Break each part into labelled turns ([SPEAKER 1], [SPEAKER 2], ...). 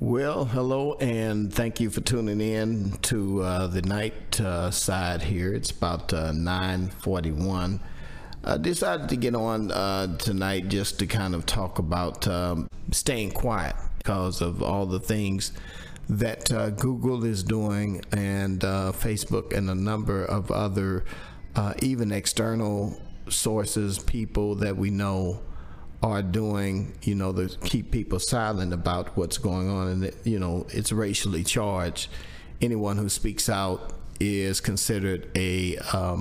[SPEAKER 1] Well, hello, and thank you for tuning in to the night side here. It's about 9:41. I decided to get on tonight just to kind of talk about staying quiet because of all the things that Google is doing and Facebook and a number of other even external sources, people that we know are doing, to keep people silent about what's going on. And, it's racially charged. Anyone who speaks out is considered is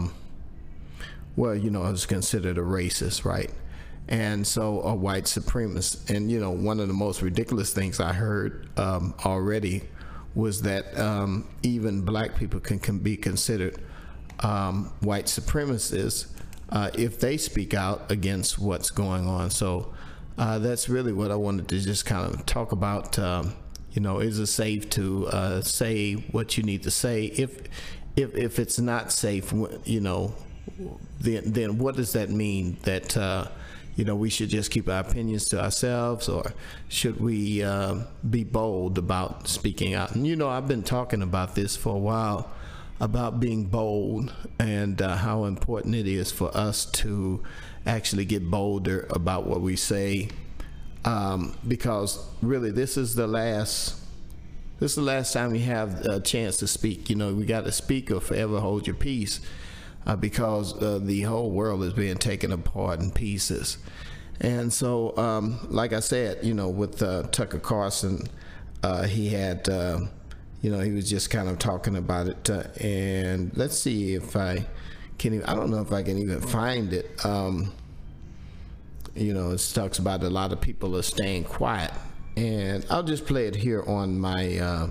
[SPEAKER 1] considered a racist, right? And so a white supremacist. And, one of the most ridiculous things I heard already was that even black people can be considered white supremacists if they speak out against what's going on. So that's really what I wanted to just kind of talk about. Is it safe to say what you need to say? If it's not safe, then what does that mean? That we should just keep our opinions to ourselves, or should we be bold about speaking out? And I've been talking about this for a while, about being bold and how important it is for us to actually get bolder about what we say, because really this is the last time we have a chance to speak. We got to speak or forever hold your peace, because the whole world is being taken apart in pieces. And so like I said, with Tucker Carlson, he had he was just kind of talking about it, and let's see if I don't know if I can even find it. It talks about a lot of people are staying quiet, and I'll just play it here on my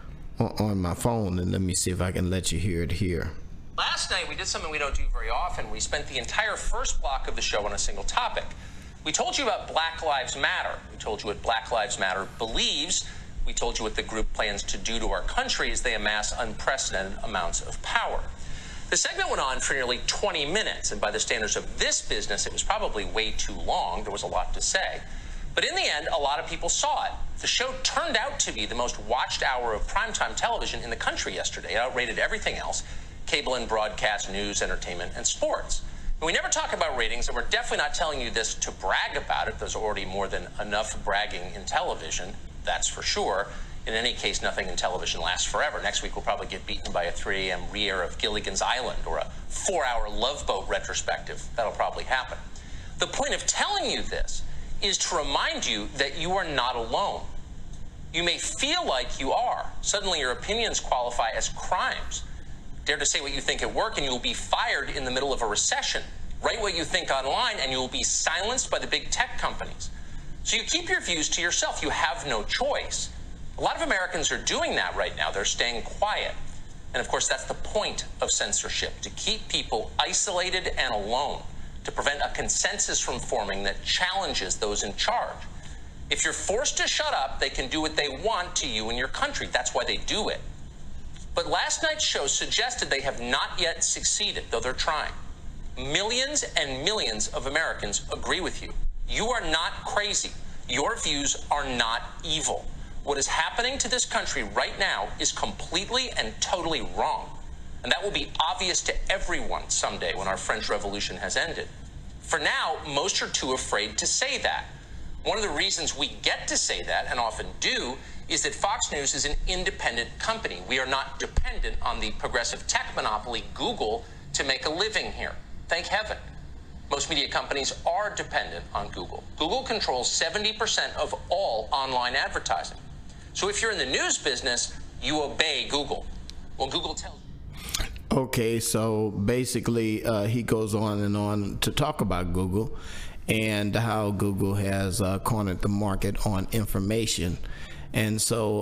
[SPEAKER 1] phone, and let me see if I can let you hear it here.
[SPEAKER 2] Last night we did something we don't do very often. We spent the entire first block of the show on a single topic. We told you about Black Lives Matter. We told you what Black Lives Matter believes. We told you what the group plans to do to our country as they amass unprecedented amounts of power. The segment went on for nearly 20 minutes, and by the standards of this business, it was probably way too long. There was a lot to say. But in the end, a lot of people saw it. The show turned out to be the most watched hour of primetime television in the country yesterday. It outrated everything else: cable and broadcast, news, entertainment, and sports. And we never talk about ratings, and we're definitely not telling you this to brag about it. There's already more than enough bragging in television. That's for sure. In any case, nothing in television lasts forever. Next week, we'll probably get beaten by a 3 a.m. re-air of Gilligan's Island or a 4-hour Love Boat retrospective. That'll probably happen. The point of telling you this is to remind you that you are not alone. You may feel like you are. Suddenly, your opinions qualify as crimes. Dare to say what you think at work, and you'll be fired in the middle of a recession. Write what you think online, and you'll be silenced by the big tech companies. So you keep your views to yourself. You have no choice. A lot of Americans are doing that right now. They're staying quiet. And of course, that's the point of censorship: to keep people isolated and alone, to prevent a consensus from forming that challenges those in charge. If you're forced to shut up, they can do what they want to you and your country. That's why they do it. But last night's show suggested they have not yet succeeded, though they're trying. Millions and millions of Americans agree with you. You are not crazy. Your views are not evil. What is happening to this country right now is completely and totally wrong. And that will be obvious to everyone someday when our French Revolution has ended. For now, most are too afraid to say that. One of the reasons we get to say that, and often do, is that Fox News is an independent company. We are not dependent on the progressive tech monopoly, Google, to make a living here. Thank heaven. Most media companies are dependent on Google. Google controls 70% of all online advertising. So if you're in the news business, you obey Google. Well, Google tells you.
[SPEAKER 1] Okay, so basically he goes on and on to talk about Google and how Google has cornered the market on information. And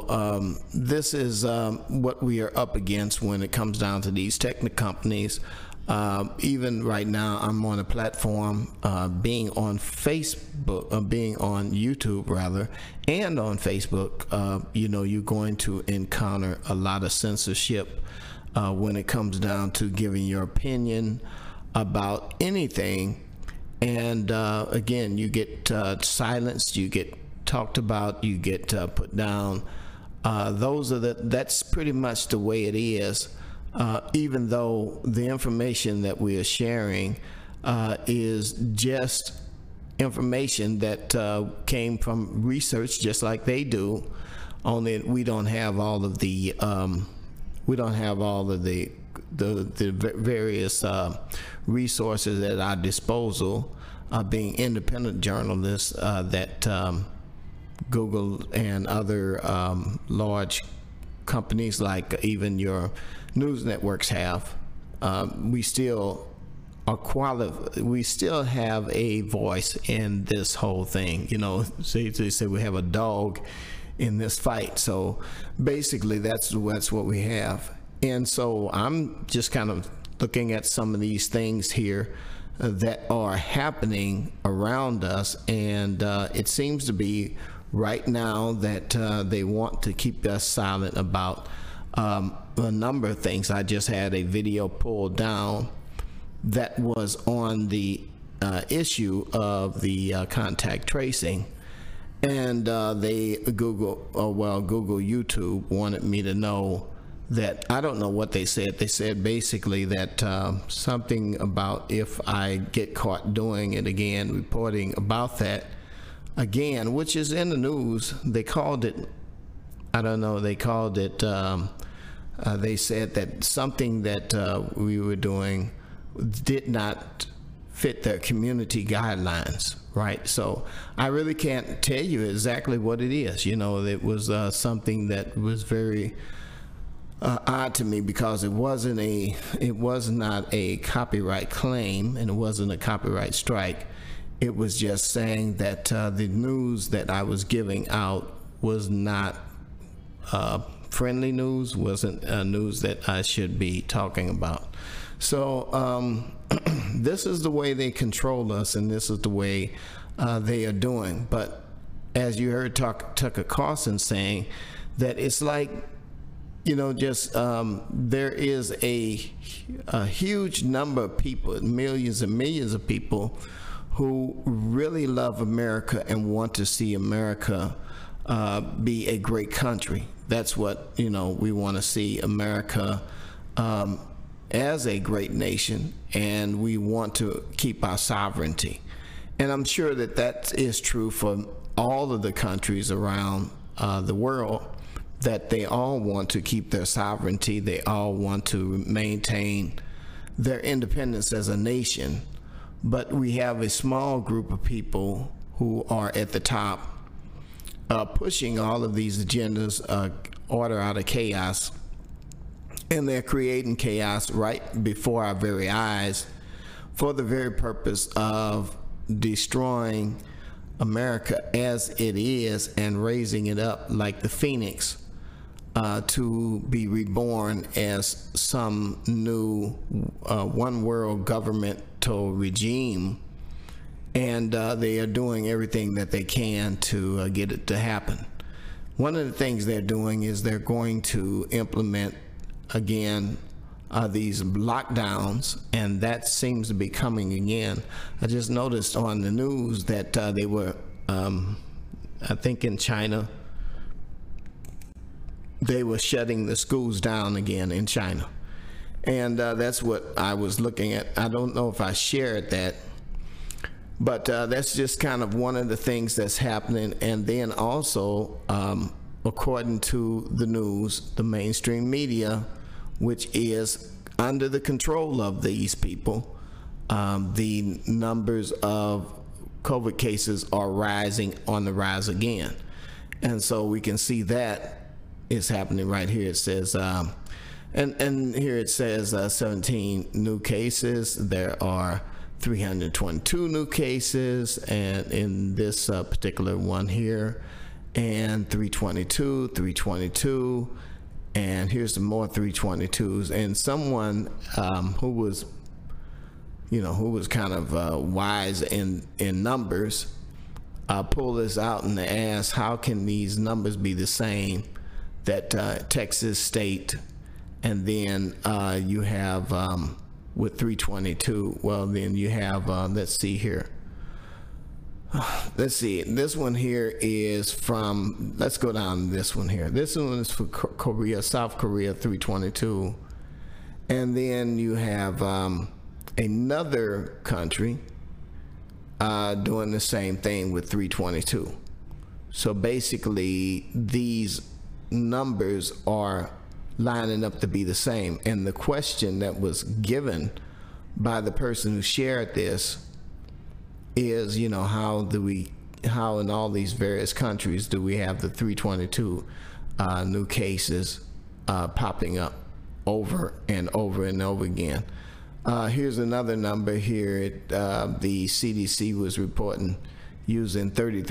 [SPEAKER 1] so this is what we are up against when it comes down to these tech companies. Even right now, I'm on a platform, being on Facebook, being on YouTube rather, and on Facebook. You're going to encounter a lot of censorship when it comes down to giving your opinion about anything. And again, you get silenced, you get talked about, you get put down. That's pretty much the way it is. Even though the information that we are sharing is just information that came from research, just like they do. Only we don't have all of the various resources at our disposal. Being independent journalists that Google and other large companies like even your news networks have, we still we still have a voice in this whole thing. You know, they say we have a dog in this fight. So basically that's what we have. And so I'm just kind of looking at some of these things here that are happening around us, and it seems to be right now that they want to keep us silent about a number of things. I just had a video pulled down that was on the issue of the contact tracing, and Google YouTube wanted me to know that, I don't know what they said. They said basically that something about if I get caught doing it again, reporting about that again, which is in the news. They called it, I don't know, they called it, they said that something that we were doing did not fit their community guidelines, right? So I really can't tell you exactly what it is. You know, it was something that was very odd to me, because it was not a copyright claim, and it wasn't a copyright strike. It was just saying that the news that I was giving out was not friendly news, wasn't news that I should be talking about. So this is the way they control us, and this is the way they are doing. But as you heard Tucker Carlson saying, that it's like, you know, just there is a huge number of people, millions and millions of people, who really love America and want to see America be a great country. That's what, you know, we want to see America as a great nation, and we want to keep our sovereignty. And I'm sure that that is true for all of the countries around the world, that they all want to keep their sovereignty. They all want to maintain their independence as a nation. But we have a small group of people who are at the top pushing all of these agendas, order out of chaos, and they're creating chaos right before our very eyes for the very purpose of destroying America as it is and raising it up like the phoenix to be reborn as some new one world governmental regime. And they are doing everything that they can to get it to happen. One of the things they're doing is they're going to implement again these lockdowns, and that seems to be coming again. I just noticed on the news that they were, I think in China, they were shutting the schools down again in China. And that's what I was looking at. I don't know if I shared that, but that's just kind of one of the things that's happening. And then also, according to the news, the mainstream media, which is under the control of these people, the numbers of COVID cases are rising, on the rise again. And so we can see that is happening right here. It says, and here it says 17 new cases. There are 322 new cases, and in this particular one here, and 322, and here's some more 322s. And someone who was, you know, who was kind of wise in numbers, pulled this out and asked, how can these numbers be the same that Texas state, and then you have with 322, well then you have, let's see here, let's see. This one here is from, let's go down this one here. This one is for Korea, South Korea, 322. And then you have another country doing the same thing with 322. So basically, these numbers are lining up to be the same. And the question that was given by the person who shared this is, you know, how in all these various countries do we have the 322 new cases popping up over and over and over again. Here's another number here. The CDC was reporting using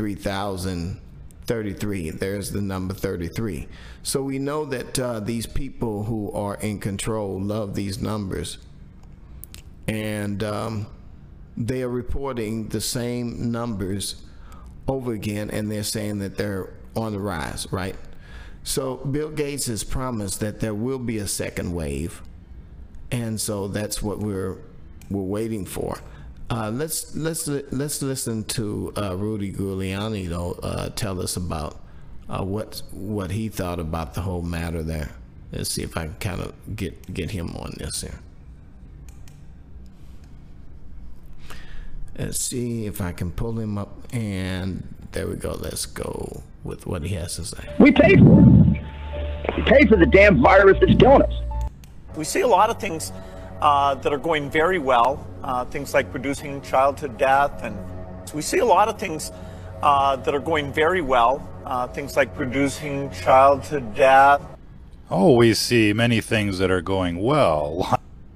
[SPEAKER 1] 33,033. There's the number 33. So we know that these people who are in control love these numbers, and they are reporting the same numbers over again, and they're saying that they're on the rise, right? So Bill Gates has promised that there will be a second wave, and so that's what we're waiting for. Let's listen to Rudy Giuliani though tell us about what he thought about the whole matter there. Let's see if I can kind of get him on this here. Let's see if I can pull him up, and there we go. Let's go with what he has to say.
[SPEAKER 3] We paid for it. We paid for the damn virus that's killing us.
[SPEAKER 4] We see a lot of things that are going very well, things like reducing childhood death, and we see a lot of things that are going very well, things like reducing childhood death.
[SPEAKER 5] Oh, we see many things that are going well,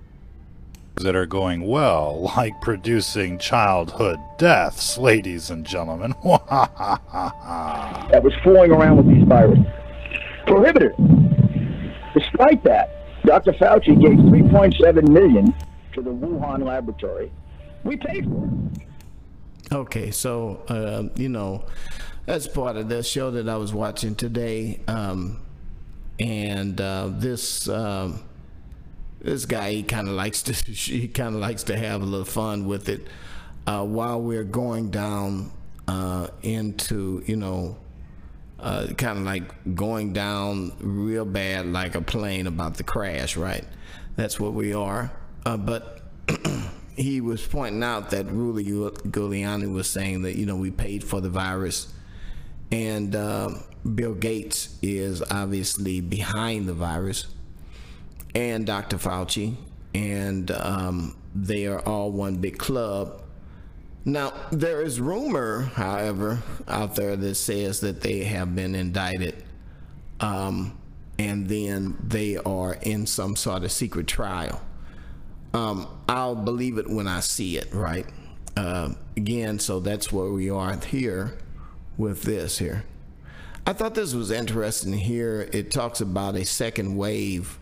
[SPEAKER 5] like producing childhood deaths, ladies and gentlemen.
[SPEAKER 3] That was fooling around with these viruses. Prohibited. Despite that, Dr. Fauci gave $3.7 million to the Wuhan laboratory. We paid for it.
[SPEAKER 1] Okay, so you know, that's part of the show that I was watching today, and this guy, he kind of likes to have a little fun with it while we're going down into, you know, kind of like going down real bad like a plane about to crash, right? That's what we are. But he was pointing out that Rudy Giuliani was saying that, you know, we paid for the virus, and Bill Gates is obviously behind the virus, and Dr. Fauci, and they are all one big club. Now, there is rumor, however, out there that says that they have been indicted, and then they are in some sort of secret trial. I'll believe it when I see it, right? Again, so that's where we are here with this here. I thought this was interesting here. It talks about a second wave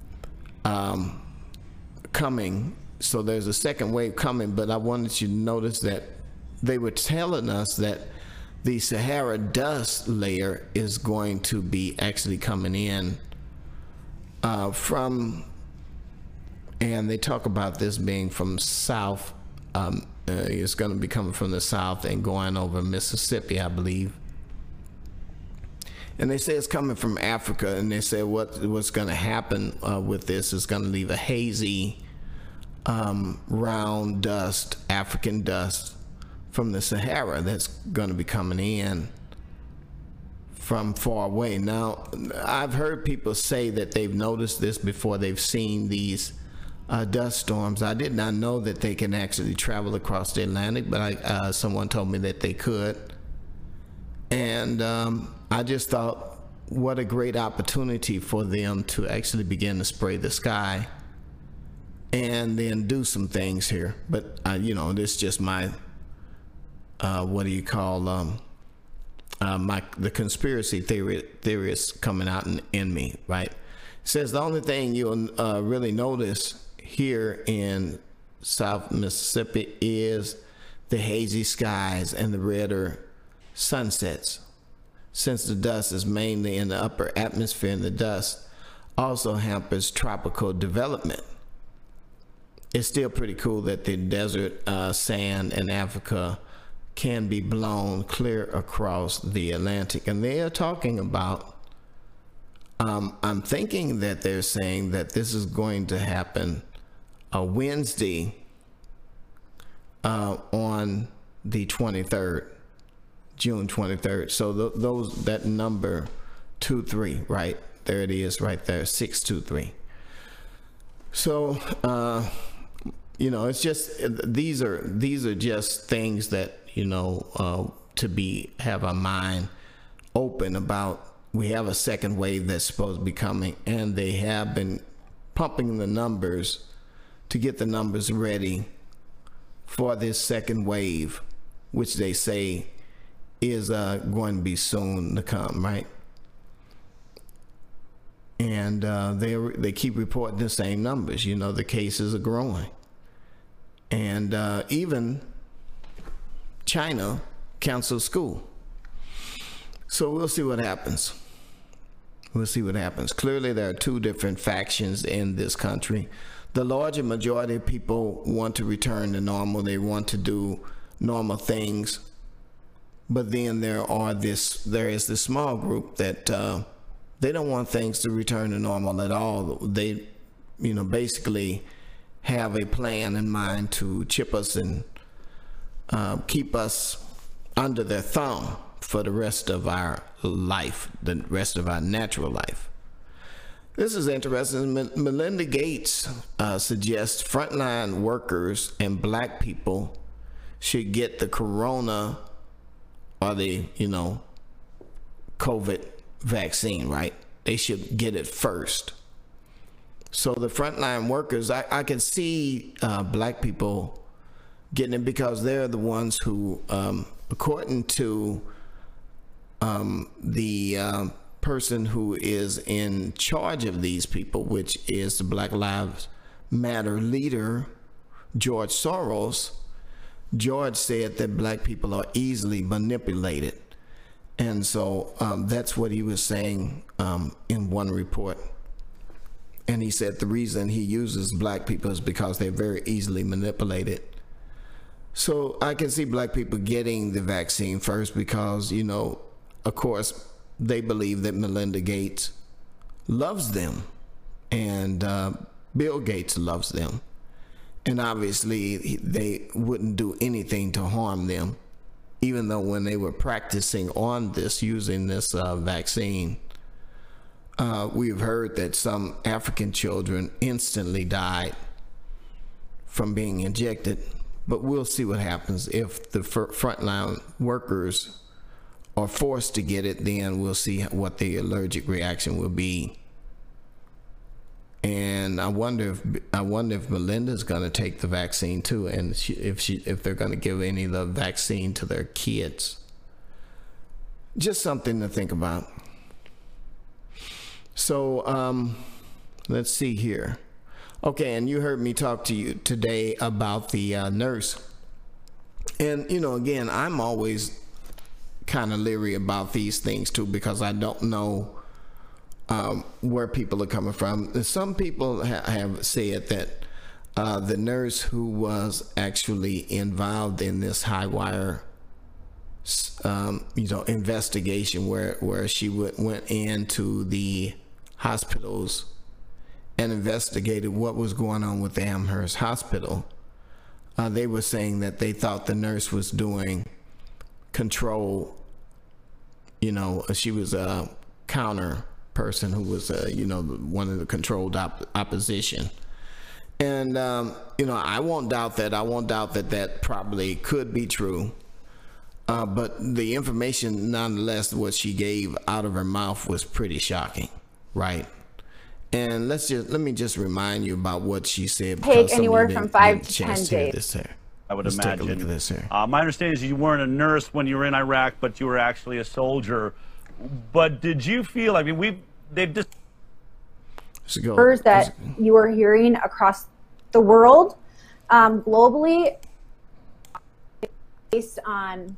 [SPEAKER 1] coming. So there's a second wave coming, but I wanted you to notice that they were telling us that the Sahara dust layer is going to be actually coming in from, and they talk about this being from south. It's going to be coming from the south and going over Mississippi, I believe. And they say it's coming from Africa, and they say what's going to happen with this is going to leave a hazy round dust, African dust from the Sahara that's going to be coming in from far away. Now, I've heard people say that they've noticed this before they've seen these dust storms. I did not know that they can actually travel across the Atlantic, but someone told me that they could. And I just thought, what a great opportunity for them to actually begin to spray the sky and then do some things here. But you know, this is just my what do you call the conspiracy theorist coming out in me, right? It says the only thing you'll really notice here in South Mississippi is the hazy skies and the redder sunsets, since the dust is mainly in the upper atmosphere, and the dust also hampers tropical development. It's still pretty cool that the desert sand in Africa can be blown clear across the Atlantic. And they are talking about, I'm thinking that they're saying that this is going to happen Wednesday on the 23rd, June 23rd. So that number 23, right? There it is right there, 623. So, you know, it's just, these are just things that, you know, to have our mind open about. We have a second wave that's supposed to be coming, and they have been pumping the numbers to get the numbers ready for this second wave, which they say is going to be soon to come, right? And they keep reporting the same numbers. You know, the cases are growing. And even China canceled school. So we'll see what happens. We'll see what happens. Clearly, there are two different factions in this country. The larger majority of people want to return to normal. They want to do normal things. But then there is this small group that they don't want things to return to normal at all. They, you know, basically have a plan in mind to chip us and keep us under their thumb for the rest of our life, the rest of our natural life. This is interesting. Melinda Gates suggests frontline workers and black people should get the corona or the, you know, COVID vaccine, right? They should get it first. So the frontline workers, I can see black people getting it because they're the ones who, according to the person who is in charge of these people, which is the Black Lives Matter leader, George Soros, George said that black people are easily manipulated. And so that's what he was saying in one report. And he said the reason he uses black people is because they're very easily manipulated. So I can see black people getting the vaccine first because, you know, of course, they believe that Melinda Gates loves them and Bill Gates loves them. And obviously, they wouldn't do anything to harm them, even though when they were practicing on this, using this vaccine, we've heard that some African children instantly died from being injected. But we'll see what happens. If the frontline workers are forced to get it, then we'll see what the allergic reaction will be. And I wonder if Melinda's going to take the vaccine too, and if they're going to give any of the vaccine to their kids. Just something to think about. So let's see here. Okay, and you heard me talk to you today about the nurse. And, you know, again, I'm always kind of leery about these things too, because I don't know where people are coming from. Some people have said that the nurse who was actually involved in this high wire investigation where she went into the hospitals and investigated what was going on with the Amherst Hospital. They were saying that they thought the nurse was doing control. You know, she was a counter person who was, one of the controlled opposition. And, I won't doubt that. I won't doubt that that probably could be true. But the information, nonetheless, what she gave out of her mouth was pretty shocking, right? And let me just remind you about what she said.
[SPEAKER 6] Take anywhere from 5 to 10 days.
[SPEAKER 7] I would
[SPEAKER 1] Let's
[SPEAKER 7] imagine.
[SPEAKER 1] Take a look at this here.
[SPEAKER 7] My understanding is you weren't a nurse when you were in Iraq, but you were actually a soldier. But did you feel? I mean, they've just
[SPEAKER 6] numbers that you are hearing across the world, globally, based on.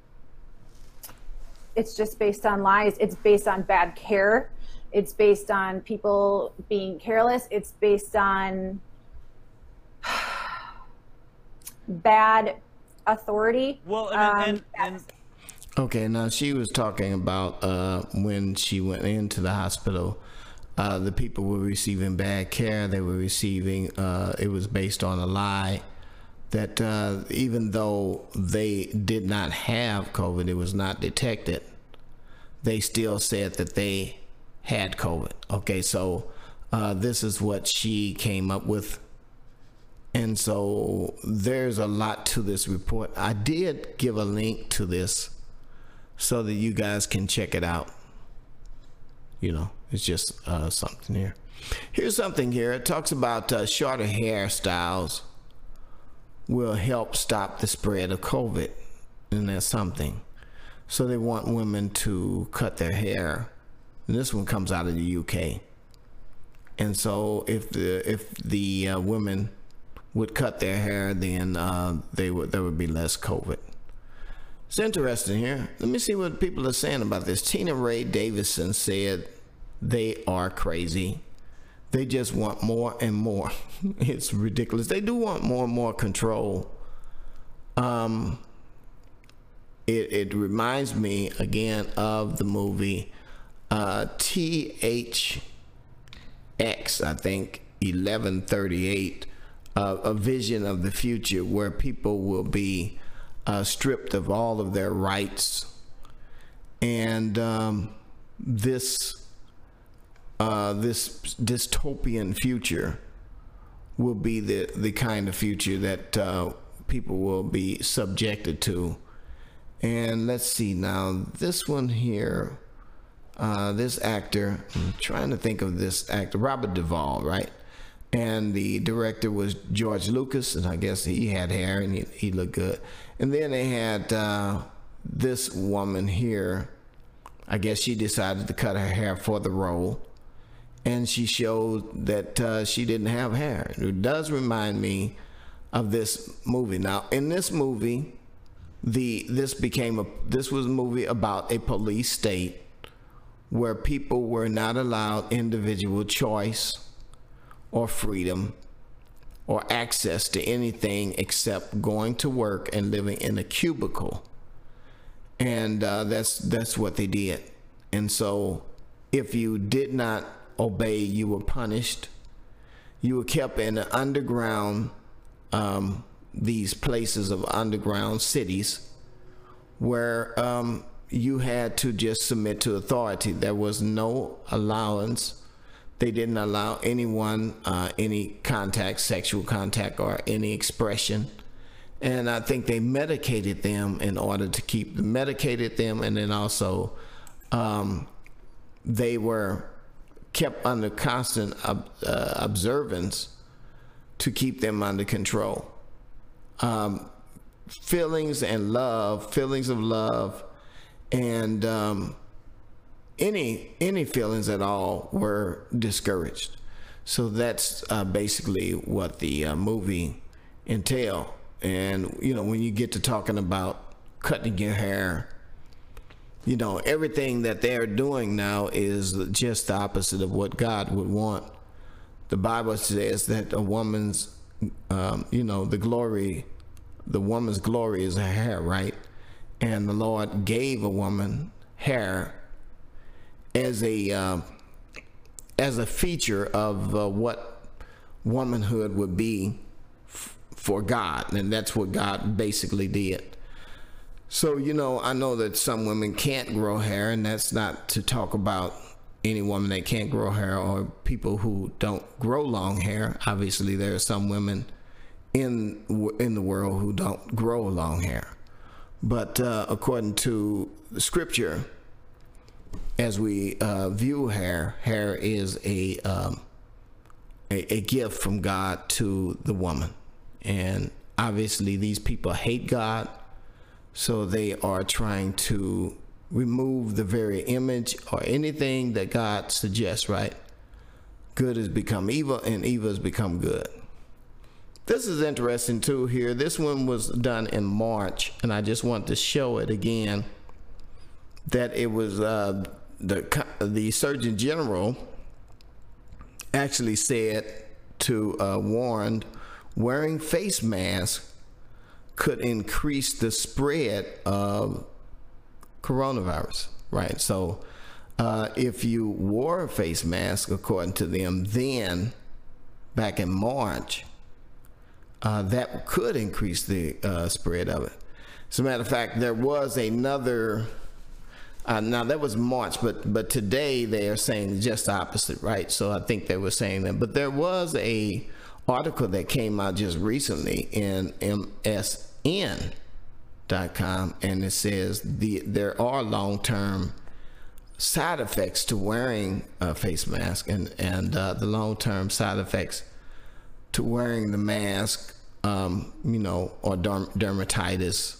[SPEAKER 6] It's just based on lies. It's based on bad care. It's based on people being careless. It's based on bad authority.
[SPEAKER 7] Well, and
[SPEAKER 1] Okay, now she was talking about when she went into the hospital, the people were receiving bad care. They were receiving, it was based on a lie that even though they did not have COVID, it was not detected, they still said that they had COVID. Okay, so this is what she came up with. And so there's a lot to this report. I did give a link to this so that you guys can check it out. You know, it's just something here. Here's something here. It talks about shorter hairstyles will help stop the spread of COVID. And that's something. So they want women to cut their hair. And this one comes out of the UK. And so if the women would cut their hair, then there would be less COVID. It's interesting here. Let me see what people are saying about this. Tina Ray Davison said they are crazy. They just want more and more. It's ridiculous. They do want more and more control. It reminds me again of the movie THX, I think, 1138, A Vision of the Future, where people will be stripped of all of their rights, and this dystopian future will be the kind of future that people will be subjected to. And let's see now, this one here, this actor, I'm trying to think of this actor, Robert Duvall, right? And the director was George Lucas, and I guess he had hair and he looked good. And then they had this woman here. I guess she decided to cut her hair for the role, and she showed that she didn't have hair. It does remind me of this movie. Now, in this movie, this was a movie about a police state where people were not allowed individual choice or freedom or access to anything except going to work and living in a cubicle. And that's what they did. And so if you did not obey, you were punished. You were kept in an underground, these places of underground cities where you had to just submit to authority. There was no allowance. They didn't allow anyone any contact, sexual contact, or any expression. And I think they medicated them in order to keep medicated them, and then also they were kept under constant observance to keep them under control. Feelings of love, and any feelings at all were discouraged. So that's basically what the movie entailed. And you know, when you get to talking about cutting your hair, you know, everything that they're doing now is just the opposite of what God would want. The Bible says that a woman's the woman's glory is her hair, right? And the Lord gave a woman hair as a feature of what womanhood would be for God, and that's what God basically did. So, you know, I know that some women can't grow hair, and that's not to talk about any woman that can't grow hair or people who don't grow long hair. Obviously, there are some women in the world who don't grow long hair. But according to the scripture, as we view hair is a gift from God to the woman. And obviously these people hate God, so they are trying to remove the very image or anything that God suggests, right? Good has become evil and evil has become good. This is interesting too here. This one was done in March, and I just want to show it again, that it was the Surgeon General actually said to warned wearing face masks could increase the spread of coronavirus, right? So if you wore a face mask, according to them, then back in March, that could increase the spread of it. As a matter of fact, there was another, now that was March, but today they are saying just the opposite, right? So I think they were saying that. But there was a article that came out just recently in MSN.com, and it says there are long-term side effects to wearing a face mask, and the long-term side effects to wearing the mask, you know, or dermatitis,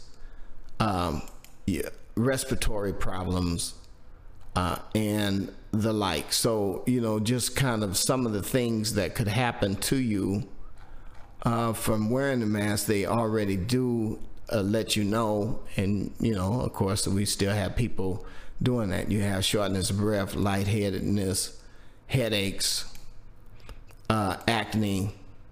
[SPEAKER 1] respiratory problems, and the like. So, you know, just kind of some of the things that could happen to you from wearing the mask, they already do let you know. And, you know, of course, we still have people doing that. You have shortness of breath, lightheadedness, headaches, acne,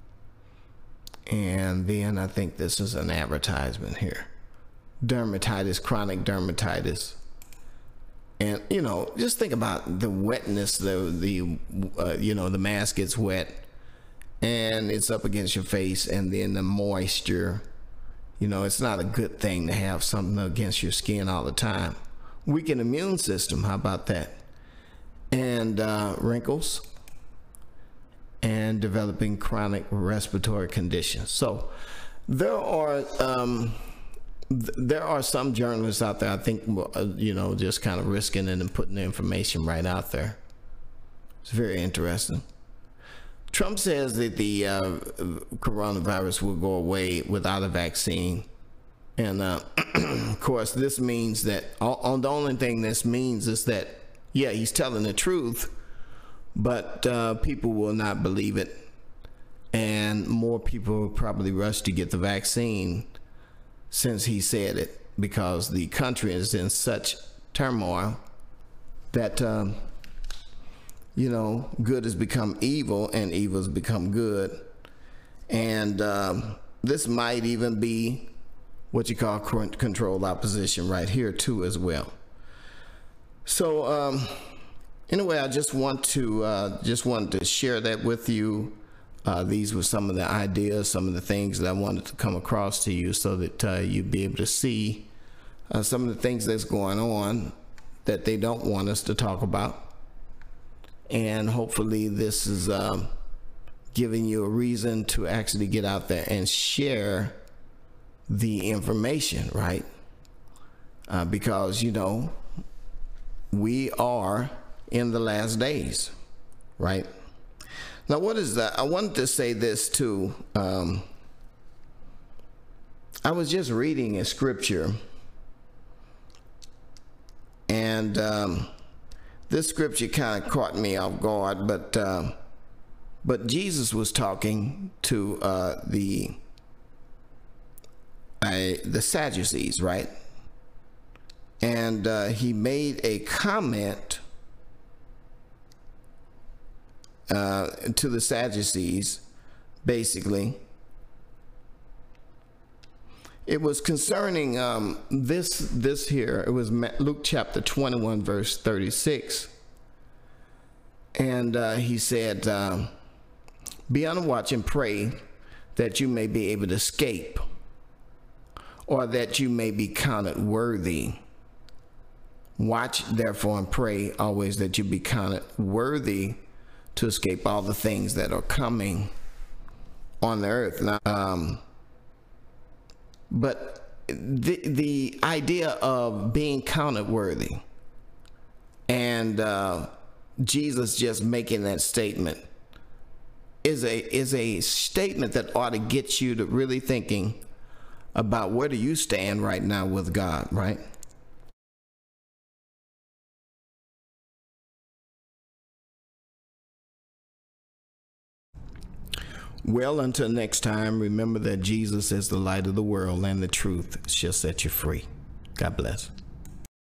[SPEAKER 1] and then I think this is an advertisement here. Dermatitis, chronic dermatitis. And, you know, just think about the wetness, you know, the mask gets wet and it's up against your face, and then the moisture, you know, it's not a good thing to have something against your skin all the time. Weakened immune system, how about that? And wrinkles, and developing chronic respiratory conditions. So there are some journalists out there, I think, you know, just kind of risking it and putting the information right out there. It's very interesting. Trump says that the coronavirus will go away without a vaccine. And of course, this means that the only thing this means is that, yeah, he's telling the truth, but people will not believe it. And more people will probably rush to get the vaccine since he said it, because the country is in such turmoil that, you know, good has become evil and evil has become good. And this might even be what you call controlled opposition right here too as well. So anyway, I just wanted to share that with you. These were some of the ideas, some of the things that I wanted to come across to you, so that you'd be able to see some of the things that's going on that they don't want us to talk about. And hopefully this is giving you a reason to actually get out there and share the information, right? Because, you know, we are in the last days, right? Now, what is that? I wanted to say this too. I was just reading a scripture, and this scripture kind of caught me off guard, but Jesus was talking to the Sadducees, right? And he made a comment to the Sadducees. Basically, it was concerning this here. It was Luke chapter 21 verse 36, and he said, be on the watch and pray that you may be able to escape, or that you may be counted worthy. Watch therefore and pray always that you be counted worthy to escape all the things that are coming on the earth. Now, but the idea of being counted worthy, and Jesus just making that statement, is a statement that ought to get you to really thinking about where do you stand right now with God, right? Well, until next time, remember that Jesus is the light of the world, and the truth shall set you free. God bless.